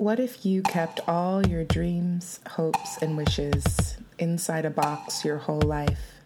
What if you kept all your dreams, hopes, and wishes inside a box your whole life?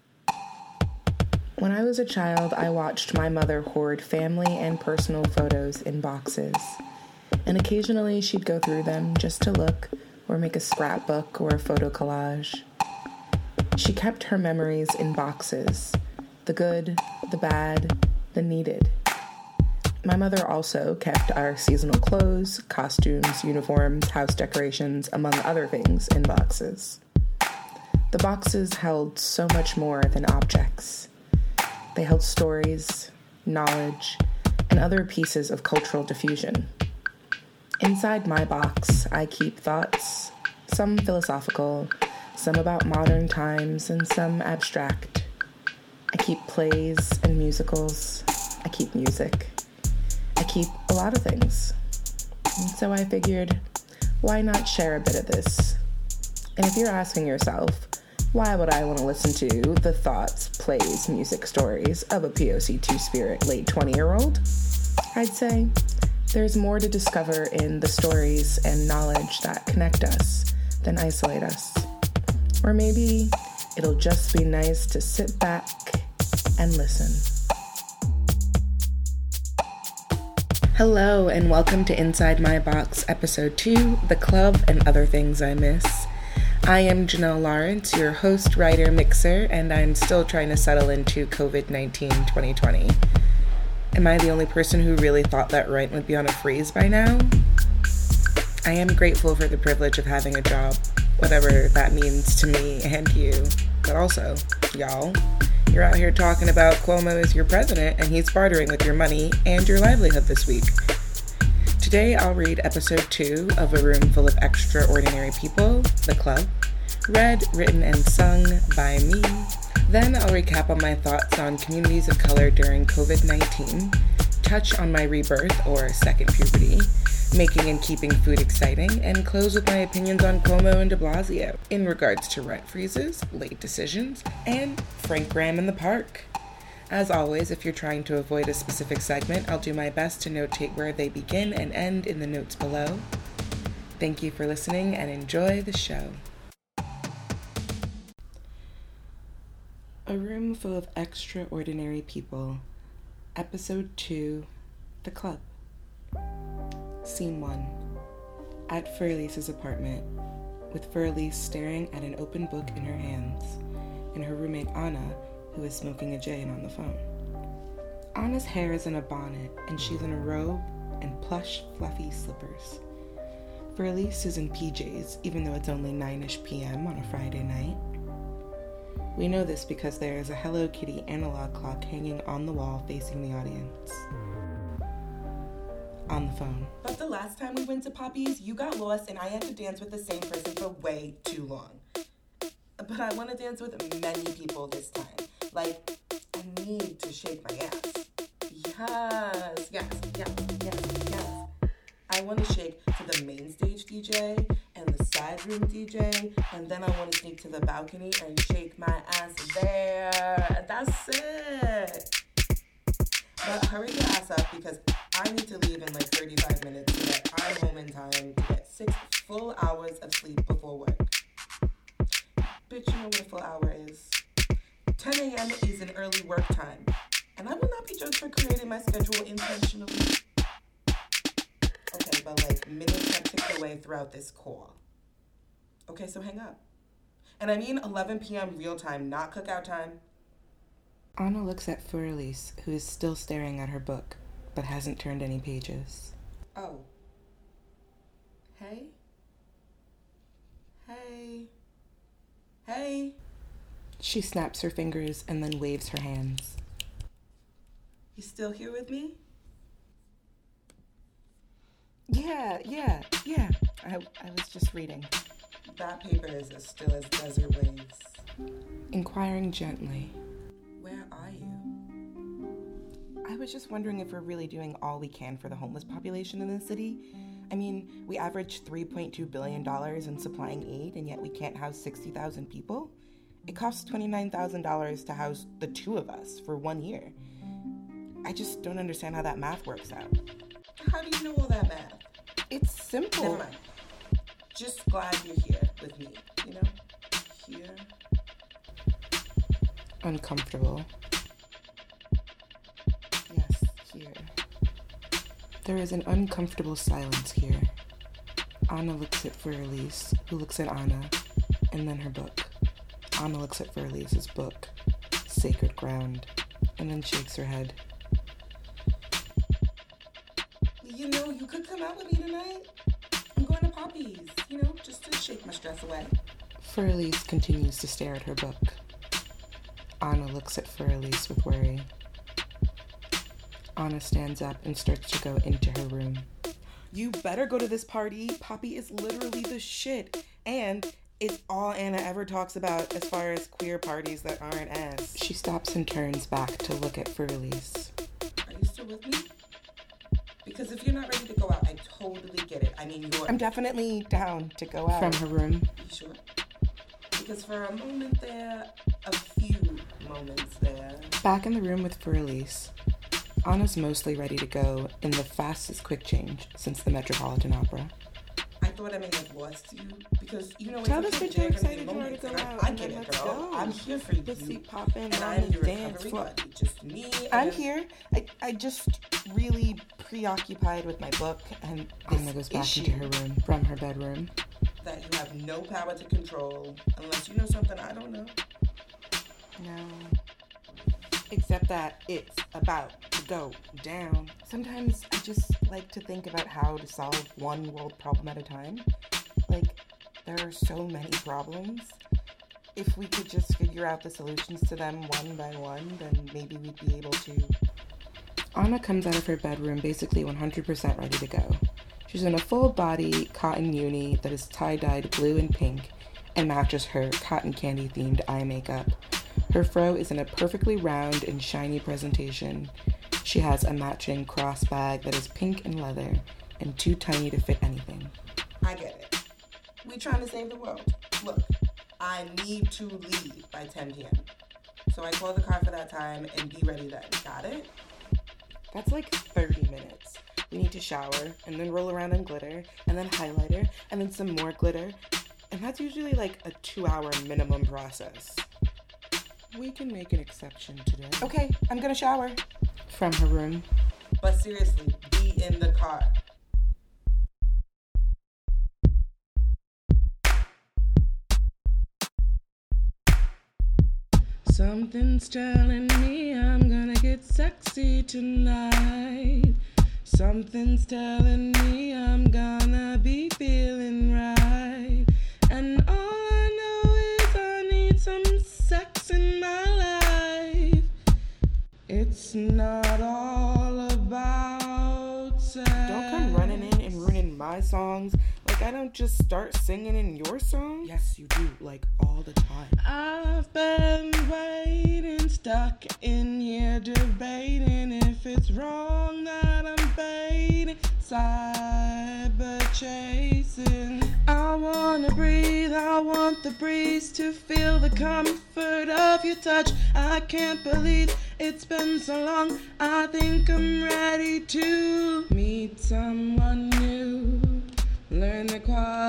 When I was a child, I watched my mother hoard family and personal photos in boxes, and occasionally she'd go through them just to look or make a scrapbook or a photo collage. She kept her memories in boxes, the good, the bad, the needed. My mother also kept our seasonal clothes, costumes, uniforms, house decorations, among other things, in boxes. The boxes held so much more than objects. They held stories, knowledge, and other pieces of cultural diffusion. Inside my box, I keep thoughts, some philosophical, some about modern times, and some abstract. I keep plays and musicals. I keep music. I keep a lot of things. And so I figured, why not share a bit of this? And if you're asking yourself, why would I want to listen to the thoughts, plays, music, stories of a POC two-spirit late 20-year-old? I'd say there's more to discover in the stories and knowledge that connect us than isolate us. Or maybe it'll just be nice to sit back and listen. Hello, and welcome to Inside My Box, Episode 2, The Club and Other Things I Miss. I am Janelle Lawrence, your host, writer, mixer, and I'm still trying to settle into COVID-19 2020. Am I the only person who really thought that rent would be on a freeze by now? I am grateful for the privilege of having a job, whatever that means to me and you. But also, y'all, you're out here talking about Cuomo as your president, and he's bartering with your money and your livelihood this week. Today, I'll read episode 2 of A Room Full of Extraordinary People, The Club, read, written, and sung by me. Then I'll recap on my thoughts on communities of color during COVID-19, touch on my rebirth or second puberty, making and keeping food exciting, and close with my opinions on Cuomo and de Blasio in regards to rent freezes, late decisions, and Frank Graham in the park. As always, if you're trying to avoid a specific segment, I'll do my best to notate where they begin and end in the notes below. Thank you for listening and enjoy the show. A Room Full of Extraordinary People, Episode 2, The Club. Scene 1. At Furlice's apartment, with Furlice staring at an open book in her hands, and her roommate Anna, who is smoking a J and on the phone. Anna's hair is in a bonnet, and she's in a robe and plush, fluffy slippers. Furlice is in PJs, even though it's only 9-ish p.m. on a Friday night. We know this because there is a Hello Kitty analog clock hanging on the wall facing the audience. On the phone. But the last time we went to Poppy's, you got lost and I had to dance with the same person for way too long. But I want to dance with many people this time. Like, I need to shake my ass. Yes. I want to shake to the main stage DJ and the side room DJ, and then I want to sneak to the balcony and shake my ass there. That's it. But hurry your ass up because I need to leave in like 35 minutes so that I'm home in time to get 6 full hours of sleep before work. Bitch, you know what a full hour is. 10 a.m. is an early work time, and I will not be judged for creating my schedule intentionally. Okay, but like minutes have ticked away throughout this call. Okay, so hang up. And I mean 11 p.m. real time, not cookout time. Anna looks at Furlice, who is still staring at her book, but hasn't turned any pages. Oh. Hey? She snaps her fingers and then waves her hands. You still here with me? Yeah. I was just reading. That paper is as still as desert waves. Inquiring gently. Where are you? I was just wondering if we're really doing all we can for the homeless population in the city. I mean, we average $3.2 billion in supplying aid, and yet we can't house 60,000 people? It costs $29,000 to house the two of us for 1 year. I just don't understand how that math works out. How do you know all that math? It's simple. Never mind. Just glad you're here with me, you know? Here. Uncomfortable. Yes, here. There is an uncomfortable silence here. Anna looks at Fer-Elise, who looks at Anna, and then her book. Anna looks at Fer-Elise's book, Sacred Ground, and then shakes her head. You know, you could come out with me tonight. I'm going to Poppy's, you know, just to shake my stress away. Fer-Elise continues to stare at her book. Anna looks at Fer-Elise with worry. Anna stands up and starts to go into her room. You better go to this party. Poppy is literally the shit. And it's all Anna ever talks about as far as queer parties that aren't ass. She stops and turns back to look at Fer-Elise. Are you still with me? Because if you're not ready to go out, I totally get it. I mean, I'm definitely down to go out. From her room. You sure? Because for a moment there, a few moments there. Back in the room with Fer-Elise, Anna's mostly ready to go in the fastest quick change since the Metropolitan Opera. I thought I may have lost you because, you know, tell this bitch how excited you are to go out. I get it, girl. I'm here for you. Pussy popping and on I'm the your dance floor. Buddy. Just me. I'm here. I just really preoccupied with my book, and Anna goes back into her room from her bedroom. That you have no power to control unless you know something I don't know. No. Except that it's about to go down. Sometimes I just like to think about how to solve one world problem at a time. Like, there are so many problems. If we could just figure out the solutions to them one by one, then maybe we'd be able to. Anna comes out of her bedroom basically 100% ready to go. She's in a full-body cotton uni that is tie-dyed blue and pink and matches her cotton candy-themed eye makeup. Her fro is in a perfectly round and shiny presentation. She has a matching cross bag that is pink and leather and too tiny to fit anything. I get it. We trying to save the world. Look, I need to leave by 10 p.m. So I call the car for that time and be ready then. Got it? That's like 30 minutes. We need to shower and then roll around in glitter and then highlighter and then some more glitter. And that's usually like a 2-hour minimum process. We can make an exception today. Okay, I'm gonna shower. From her room. But seriously, be in the car. Something's telling me I'm gonna get sexy tonight. Something's telling me I'm gonna be feeling right. And all I know is I need some sex in my life. It's not all about sex. Don't come running in and ruining my songs. Like, I don't just start singing in your song. Yes, you do, like, all the time. I've been waiting, stuck in here debating if it's wrong that I'm baiting, cyber chasing. I wanna breathe, I want the breeze to feel the comfort of your touch. I can't believe it's been so long. I think I'm ready to meet someone new. Learn the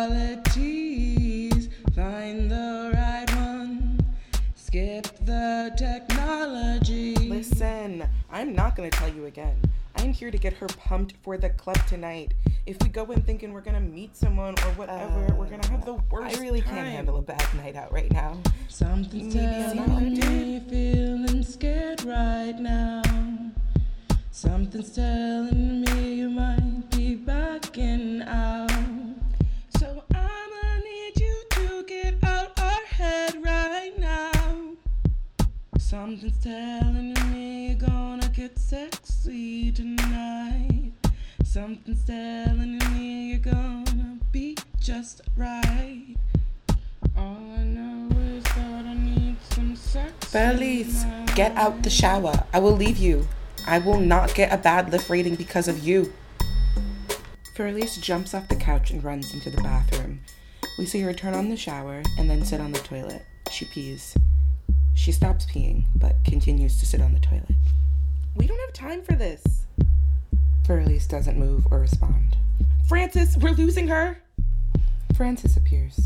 qualities, find the right one, skip the technology. Listen, I'm not gonna tell you again. I'm here to get her pumped for the club tonight. If we go in thinking we're gonna meet someone or whatever, we're gonna have the worst. I really can't handle a bad night out right now. Something's telling me feeling scared right now. Something's telling me you might be backing out. So I'ma need you to get out our head right now. Something's telling me you're gonna get sexy tonight. Something's telling me you're gonna be just right. All I know is that I need some sex. Fer-Elise, get out the shower. I will leave you. I will not get a bad lift rating because of you. Fer-Elise jumps off the couch and runs into the bathroom. We see her turn on the shower and then sit on the toilet. She pees. She stops peeing, but continues to sit on the toilet. We don't have time for this. Fer-Elise doesn't move or respond. Francis, we're losing her. Francis appears.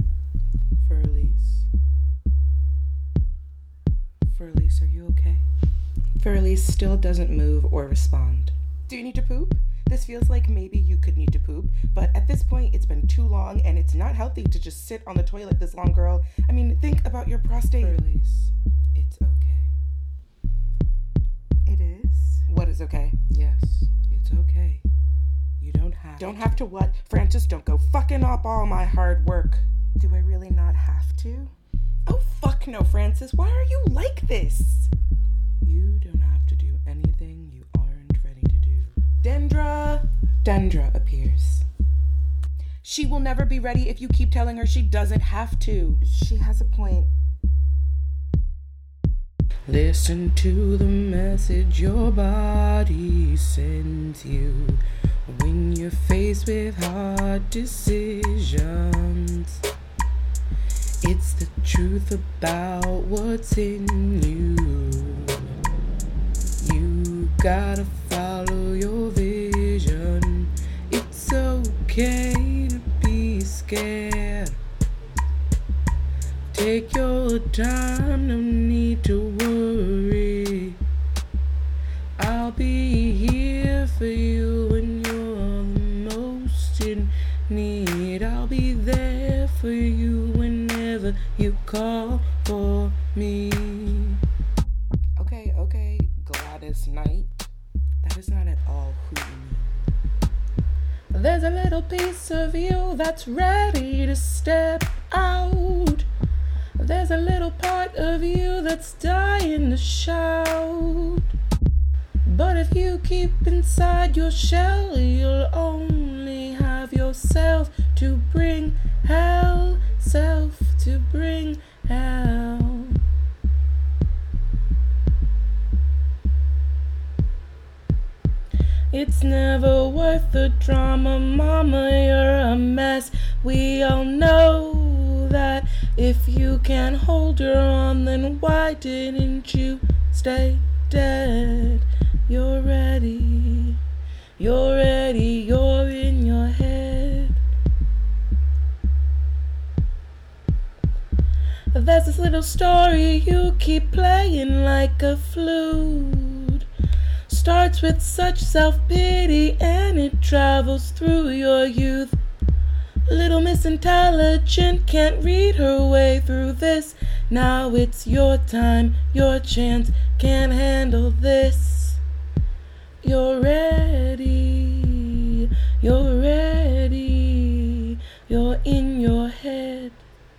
Fur-Elise, are you okay? Fur-Elise still doesn't move or respond. Do you need to poop? This feels like maybe you could need to poop, but at this point, it's been too long, and it's not healthy to just sit on the toilet this long, girl. I mean, think about your prostate. Fur-Elise, it's okay. It is? What is okay? Yes, it's okay. You don't have Don't have to what? Francis, don't go fucking up all my hard work. Do I really not have to? Oh, fuck no, Francis. Why are you like this? You don't have to do anything you aren't ready to do. Dendra appears. She will never be ready if you keep telling her she doesn't have to. She has a point. Listen to the message your body sends you when you're faced with hard decisions. It's the truth about what's in you. You gotta follow your vision. It's okay to be scared. Take your time, no need to worry. I'll be here for you when you're the most in need. I'll be there for you whenever you call for me. Okay, Gladys Knight. That is not at all who you need. There's a little piece of you that's ready to step out. There's a little part of you that's dying to shout. But if you keep inside your shell, you'll only have yourself to bring hell, self to bring hell. It's never worth the drama, mama, you're a mess. We all know that. If you can't hold her on, then why didn't you stay dead? You're ready, you're in your head. There's this little story you keep playing like a flute. Starts with such self-pity and it travels through your youth. Little Miss Intelligent can't read her way through this. Now it's your time, your chance, can't handle this. You're ready, you're in your head.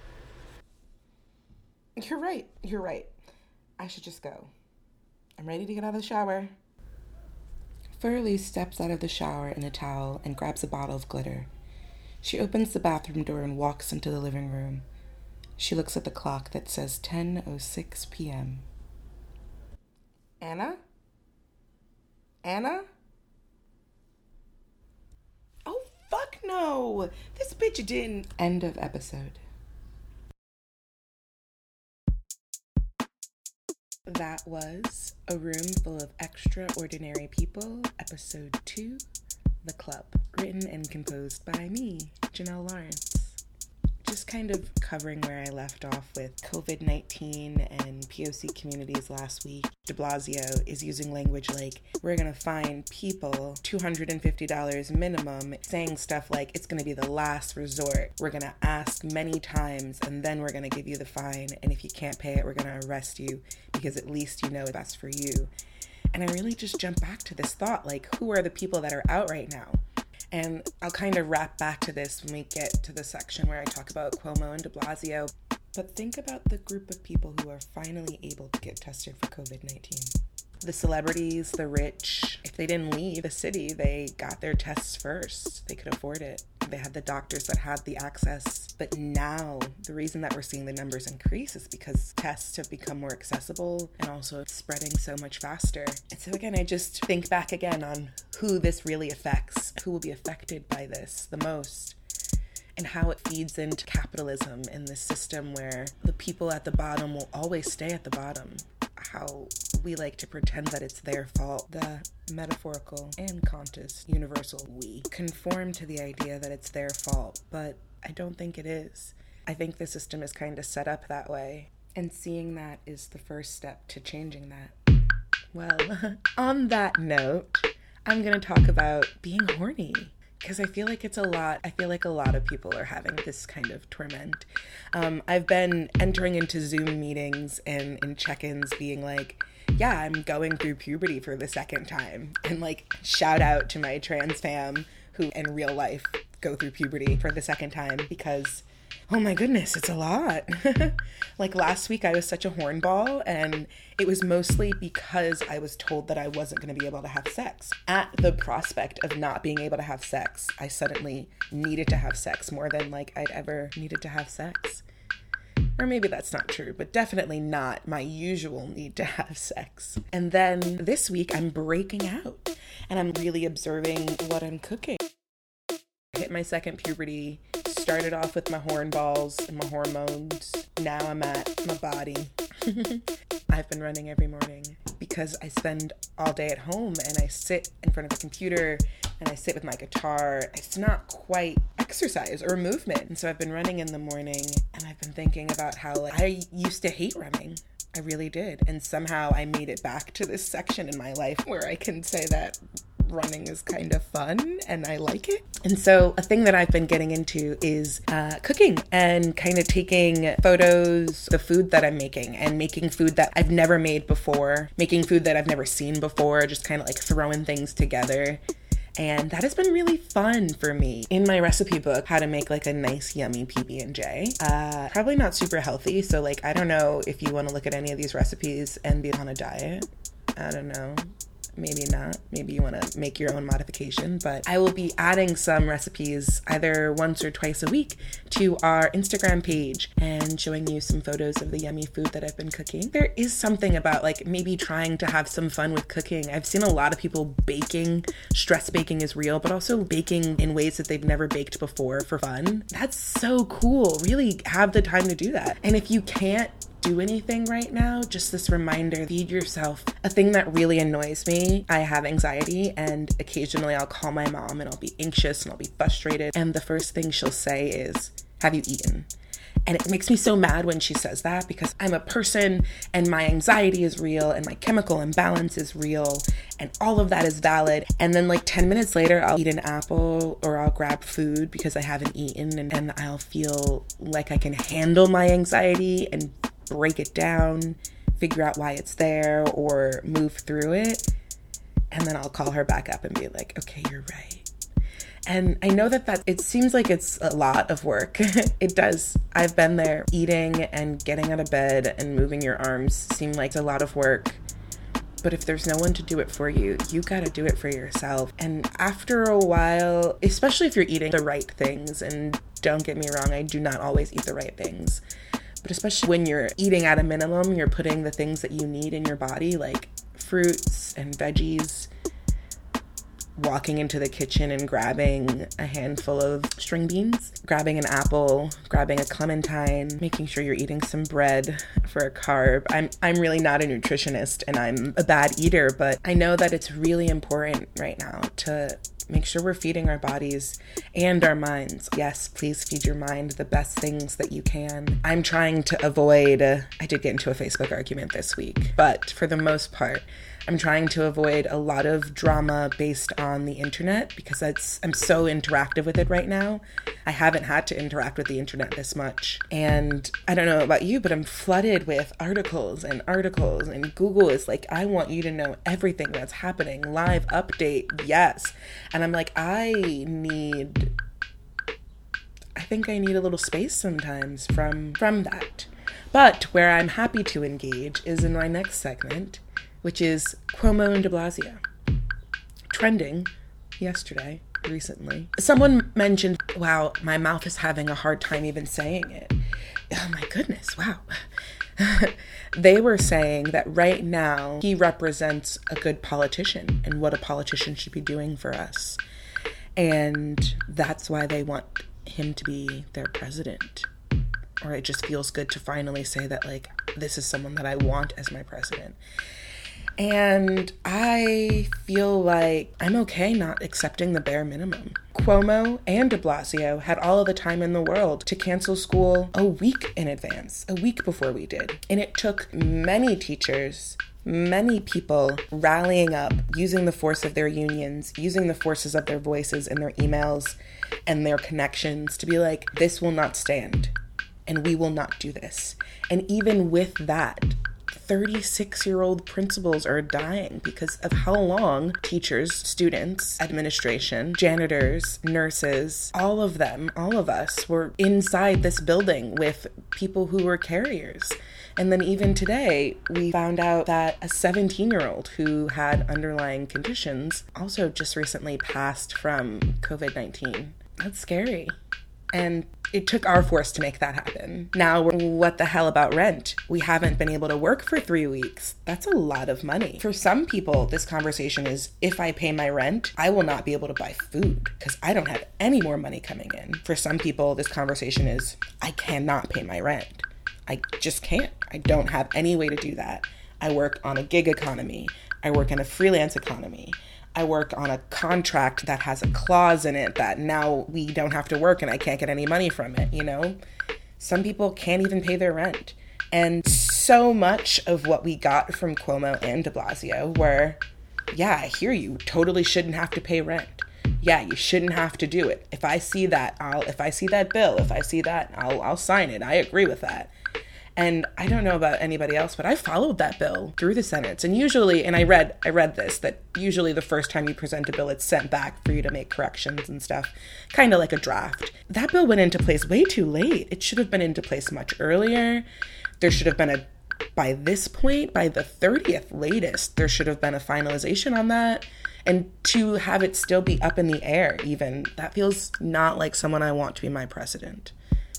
You're right. I should just go. I'm ready to get out of the shower. Fur-Elise steps out of the shower in a towel and grabs a bottle of glitter. She opens the bathroom door and walks into the living room. She looks at the clock that says 10:06 p.m. Anna? Oh, fuck no! This bitch didn't. End of episode. That was A Room Full of Extraordinary People, Episode 2, The Club, written and composed by me, Janelle Lawrence. Just kind of covering where I left off with COVID-19 and POC communities last week. De Blasio is using language like, we're going to fine people $250 minimum, saying stuff like, it's going to be the last resort. We're going to ask many times, and then we're going to give you the fine, and if you can't pay it, we're going to arrest you, because at least you know it's best for you. And I really just jump back to this thought, like, who are the people that are out right now? And I'll kind of wrap back to this when we get to the section where I talk about Cuomo and de Blasio. But think about the group of people who are finally able to get tested for COVID-19. The celebrities, the rich, if they didn't leave the city, they got their tests first. They could afford it. They had the doctors that had the access. But now, the reason that we're seeing the numbers increase is because tests have become more accessible and also spreading so much faster. And so again, I just think back again on who this really affects, who will be affected by this the most, and how it feeds into capitalism in this system where the people at the bottom will always stay at the bottom. How we like to pretend that it's their fault. The metaphorical and conscious universal we conform to the idea that it's their fault, but I don't think it is. I think the system is kind of set up that way, and seeing that is the first step to changing that. Well, on that note, I'm going to talk about being horny, because I feel like it's a lot. I feel like a lot of people are having this kind of torment. I've been entering into Zoom meetings and in check-ins being like, yeah, I'm going through puberty for the second time. And like, shout out to my trans fam who in real life go through puberty for the second time, because oh my goodness, it's a lot. Like last week I was such a hornball, and it was mostly because I was told that I wasn't going to be able to have sex. At the prospect of not being able to have sex, I suddenly needed to have sex more than like I'd ever needed to have sex. Or maybe that's not true, but definitely not my usual need to have sex. And then this week I'm breaking out, and I'm really observing what I'm cooking. Hit my second puberty, started off with my hornballs and my hormones. Now I'm at my body. I've been running every morning because I spend all day at home and I sit in front of a computer and I sit with my guitar. It's not quite exercise or movement. And so I've been running in the morning, and I've been thinking about how like I used to hate running. I really did. And somehow I made it back to this section in my life where I can say that running is kind of fun and I like it. And so a thing that I've been getting into is cooking and kind of taking photos of food that I'm making and making food that I've never made before, making food that I've never seen before, just kind of like throwing things together. And that has been really fun for me. In my recipe book, how to make like a nice yummy PB&J. Probably not super healthy, so like I don't know if you want to look at any of these recipes and be on a diet. I don't know. Maybe not. Maybe you want to make your own modification, but I will be adding some recipes either once or twice a week to our Instagram page and showing you some photos of the yummy food that I've been cooking. There is something about like maybe trying to have some fun with cooking. I've seen a lot of people baking. Stress baking is real, but also baking in ways that they've never baked before for fun. That's so cool. Really have the time to do that. And if you can't do anything right now, just this reminder, feed yourself. A thing that really annoys me, I have anxiety, and occasionally I'll call my mom and I'll be anxious and I'll be frustrated, and the first thing she'll say is, have you eaten? And it makes me so mad when she says that, because I'm a person and my anxiety is real and my chemical imbalance is real and all of that is valid. And then like 10 minutes later, I'll eat an apple or I'll grab food because I haven't eaten, and I'll feel like I can handle my anxiety and break it down, figure out why it's there, or move through it. And then I'll call her back up and be like, okay, you're right. And I know that it seems like it's a lot of work. It does. I've been there. Eating and getting out of bed and moving your arms seem like a lot of work. But if there's no one to do it for you, you gotta do it for yourself. And after a while, especially if you're eating the right things, and don't get me wrong, I do not always eat the right things, but especially when you're eating at a minimum, you're putting the things that you need in your body, like fruits and veggies, walking into the kitchen and grabbing a handful of string beans, grabbing an apple, grabbing a clementine, making sure you're eating some bread for a carb. I'm really not a nutritionist and I'm a bad eater, but I know that it's really important right now to make sure we're feeding our bodies and our minds. Yes, please feed your mind the best things that you can. I'm trying to avoid, I did get into a Facebook argument this week, but for the most part, I'm trying to avoid a lot of drama based on the internet because I'm so interactive with it right now. I haven't had to interact with the internet this much. And I don't know about you, but I'm flooded with articles, and Google is like, I want you to know everything that's happening. Live update, yes. And I'm like, I think I need a little space sometimes from that. But where I'm happy to engage is in my next segment, which is Cuomo and de Blasio. Trending yesterday, recently. Someone mentioned, wow, my mouth is having a hard time even saying it. Oh my goodness, wow. They were saying that right now he represents a good politician and what a politician should be doing for us. And that's why they want him to be their president. Or it just feels good to finally say that, like, this is someone that I want as my president. And I feel like I'm okay not accepting the bare minimum. Cuomo and de Blasio had all of the time in the world to cancel school a week in advance, a week before we did. And it took many teachers, many people rallying up, using the force of their unions, using the forces of their voices and their emails and their connections to be like, this will not stand and we will not do this. And even with that, 36-year-old principals are dying because of how long teachers, students, administration, janitors, nurses, all of them, all of us were inside this building with people who were carriers. And then even today, we found out that a 17-year-old who had underlying conditions also just recently passed from COVID-19. That's scary. And it took our force to make that happen. Now, what the hell about rent? We haven't been able to work for 3 weeks. That's a lot of money. For some people, this conversation is, if I pay my rent, I will not be able to buy food because I don't have any more money coming in. For some people, this conversation is, I cannot pay my rent. I just can't. I don't have any way to do that. I work on a gig economy. I work in a freelance economy. I work on a contract that has a clause in it that now we don't have to work and I can't get any money from it, you know? Some people can't even pay their rent. And so much of what we got from Cuomo and de Blasio were, yeah, I hear you, totally shouldn't have to pay rent. Yeah, you shouldn't have to do it. If I see that bill, if I see that, I'll sign it. I agree with that. And I don't know about anybody else, but I followed that bill through the Senate. And usually, and I read this, that usually the first time you present a bill, it's sent back for you to make corrections and stuff, kind of like a draft. That bill went into place way too late. It should have been into place much earlier. There should have been by this point, by the 30th latest, there should have been a finalization on that. And to have it still be up in the air even, that feels not like someone I want to be my president.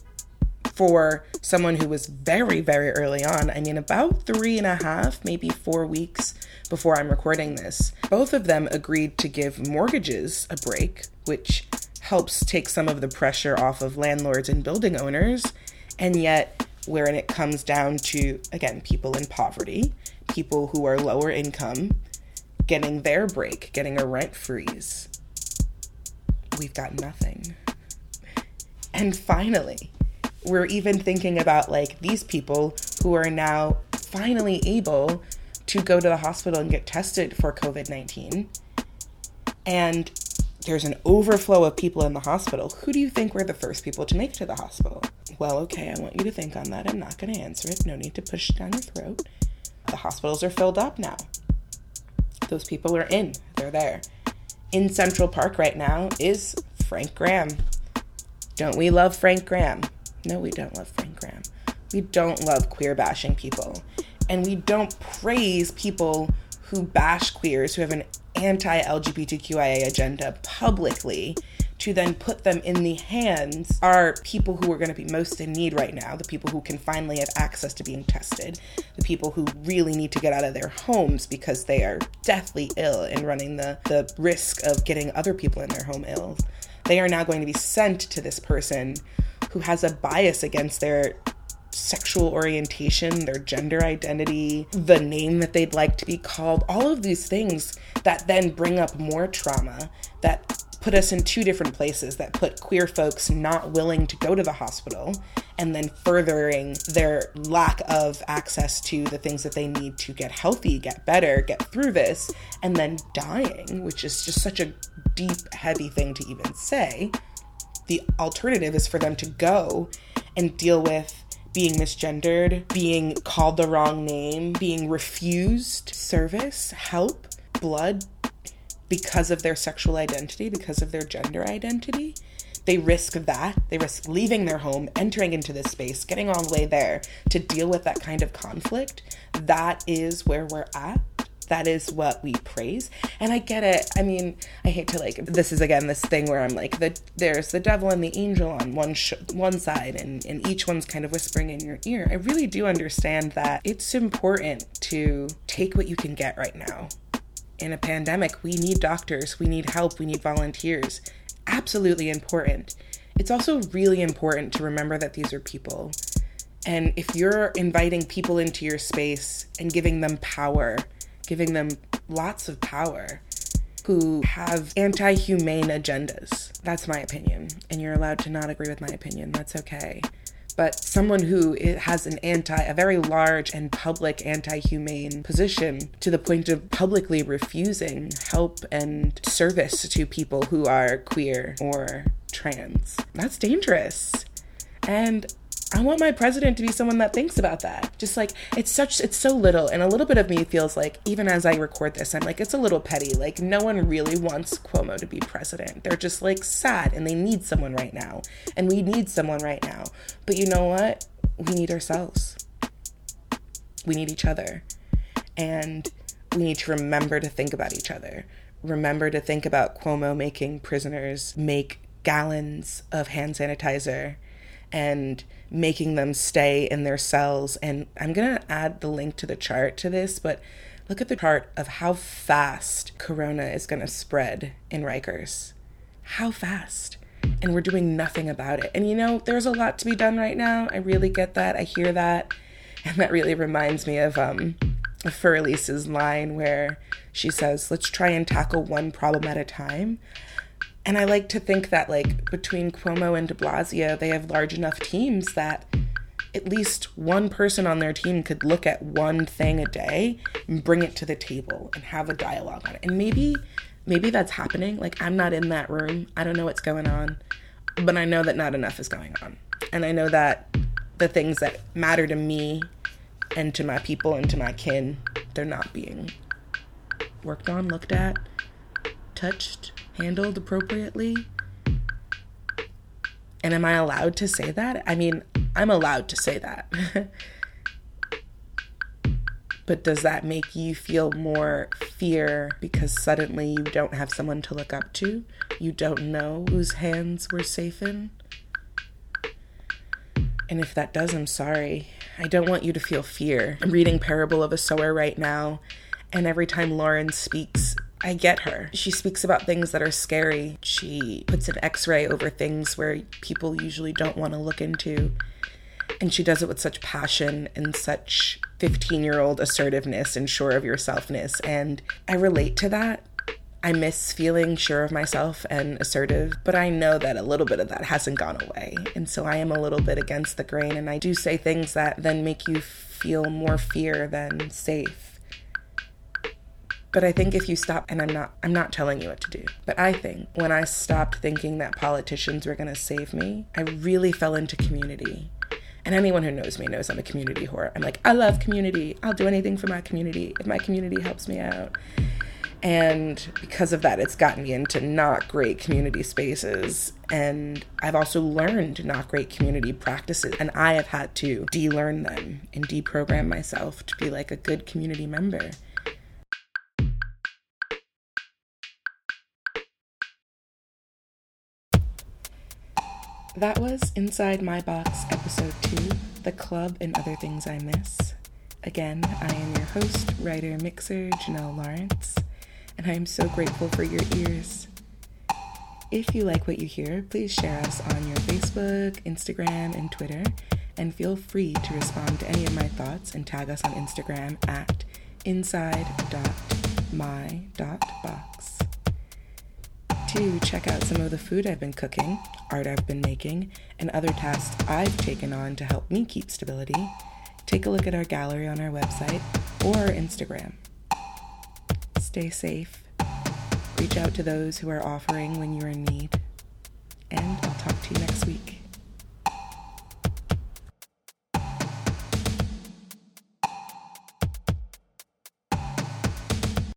For someone who was very, very early on, I mean, about 3.5, maybe 4 weeks before I'm recording this, both of them agreed to give mortgages a break, which helps take some of the pressure off of landlords and building owners. And yet, when it comes down to, again, people in poverty, people who are lower income, getting their break, getting a rent freeze, we've got nothing. And finally, we're even thinking about like these people who are now finally able to go to the hospital and get tested for COVID-19. And there's an overflow of people in the hospital. Who do you think were the first people to make it to the hospital? Well, okay, I want you to think on that. I'm not going to answer it. No need to push it down your throat. The hospitals are filled up now. Those people are in. They're there. In Central Park right now is Frank Graham. Don't we love Frank Graham? No, we don't love Frank Graham. We don't love queer bashing people. And we don't praise people who bash queers, who have an anti-LGBTQIA agenda publicly, to then put them in the hands are people who are going to be most in need right now, the people who can finally have access to being tested, the people who really need to get out of their homes because they are deathly ill and running the risk of getting other people in their home ill. They are now going to be sent to this person who has a bias against their sexual orientation, their gender identity, the name that they'd like to be called, all of these things that then bring up more trauma, that put us in two different places, that put queer folks not willing to go to the hospital and then furthering their lack of access to the things that they need to get healthy, get better, get through this, and then dying, which is just such a deep, heavy thing to even say. The alternative is for them to go and deal with being misgendered, being called the wrong name, being refused service, help, blood because of their sexual identity, because of their gender identity. They risk that. They risk leaving their home, entering into this space, getting all the way there to deal with that kind of conflict. That is where we're at. That is what we praise. And I get it. I mean, I hate to this is again this thing where I'm like, there's the devil and the angel on one side and each one's kind of whispering in your ear. I really do understand that it's important to take what you can get right now. In a pandemic, we need doctors, we need help, we need volunteers. Absolutely important. It's also really important to remember that these are people. And if you're inviting people into your space and giving them power, giving them lots of power, who have anti-humane agendas. That's my opinion, and you're allowed to not agree with my opinion. That's okay. But someone who has a very large and public anti-humane position to the point of publicly refusing help and service to people who are queer or trans. That's dangerous. And I want my president to be someone that thinks about that. Just like, it's so little. And a little bit of me feels like, even as I record this, I'm like, it's a little petty. Like, no one really wants Cuomo to be president. They're just like sad and they need someone right now. And we need someone right now. But you know what? We need ourselves. We need each other. And we need to remember to think about each other. Remember to think about Cuomo making prisoners make gallons of hand sanitizer and making them stay in their cells. And I'm going to add the link to the chart to this, but look at the chart of how fast Corona is going to spread in Rikers. How fast. And we're doing nothing about it. And you know, there's a lot to be done right now. I really get that. I hear that. And that really reminds me of Fur-Elise's line where she says, let's try and tackle one problem at a time. And I like to think that, like, between Cuomo and de Blasio, they have large enough teams that at least one person on their team could look at one thing a day and bring it to the table and have a dialogue on it. And maybe that's happening. Like, I'm not in that room. I don't know what's going on. But I know that not enough is going on. And I know that the things that matter to me and to my people and to my kin, they're not being worked on, looked at, touched, handled appropriately. And am I allowed to say that? I mean, I'm allowed to say that. But does that make you feel more fear because suddenly you don't have someone to look up to? You don't know whose hands we're safe in? And if that does, I'm sorry. I don't want you to feel fear. I'm reading Parable of a Sower right now, and every time Lauren speaks, I get her. She speaks about things that are scary. She puts an X-ray over things where people usually don't want to look into. And she does it with such passion and such 15-year-old assertiveness and sure of yourselfness. And I relate to that. I miss feeling sure of myself and assertive, but I know that a little bit of that hasn't gone away. And so I am a little bit against the grain, and I do say things that then make you feel more fear than safe. But I think if you stop, and I'm not telling you what to do, but I think when I stopped thinking that politicians were going to save me, I really fell into community. And anyone who knows me knows I'm a community whore. I'm like, I love community. I'll do anything for my community if my community helps me out. And because of that, it's gotten me into not great community spaces. And I've also learned not great community practices. And I have had to de-learn them and deprogram myself to be like a good community member. That was Inside My Box Episode 2, The Club and Other Things I Miss. Again, I am your host, writer, mixer, Janelle Lawrence, and I am so grateful for your ears. If you like what you hear, please share us on your Facebook, Instagram, and Twitter, and feel free to respond to any of my thoughts and tag us on Instagram at inside.my.box. To check out some of the food I've been cooking, art I've been making, and other tasks I've taken on to help me keep stability, take a look at our gallery on our website or our Instagram. Stay safe. Reach out to those who are offering when you're in need. And I'll talk